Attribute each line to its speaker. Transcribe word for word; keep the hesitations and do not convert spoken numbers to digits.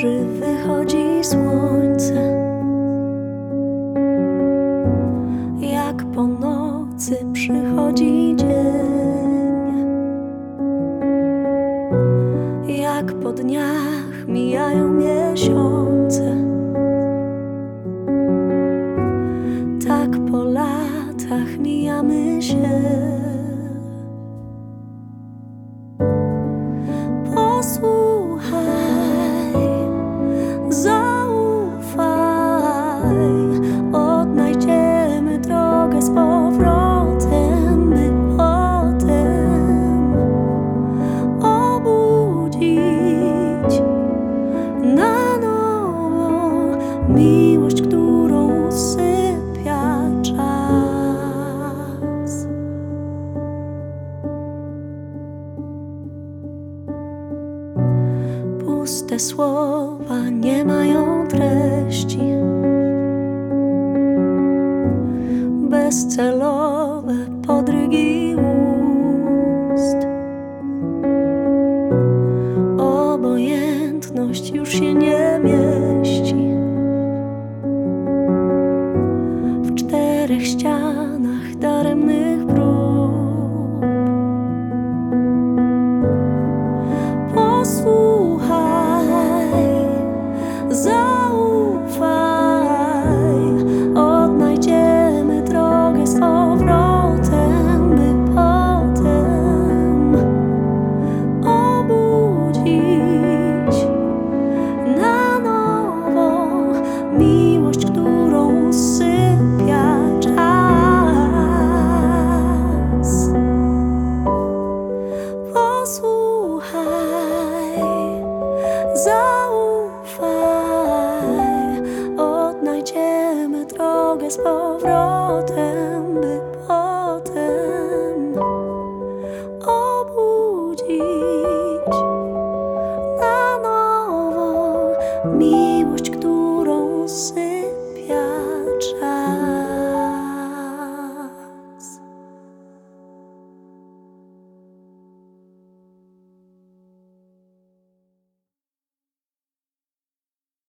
Speaker 1: góry wychodzi słońce, jak po nocy przychodzi dzień, jak po dniach mijają miesiące, tak po latach mijamy się. Posłuchaj, zaufaj, odnajdziemy drogę z powrotem, by potem obudzić na nowo miłość, którą usypia czas. Puste słowa nie mają treści, bezcelowe podrygi ust. Obojętność już się nie mieści w czterech ścianach daremnych prób. Posłuchaj, zaufaj, odnajdziemy drogę z powrotem, by potem obudzić na nowo miłość, którą usypia czas. Posłuchaj, zaufaj, odnajdziemy drogę z powrotem.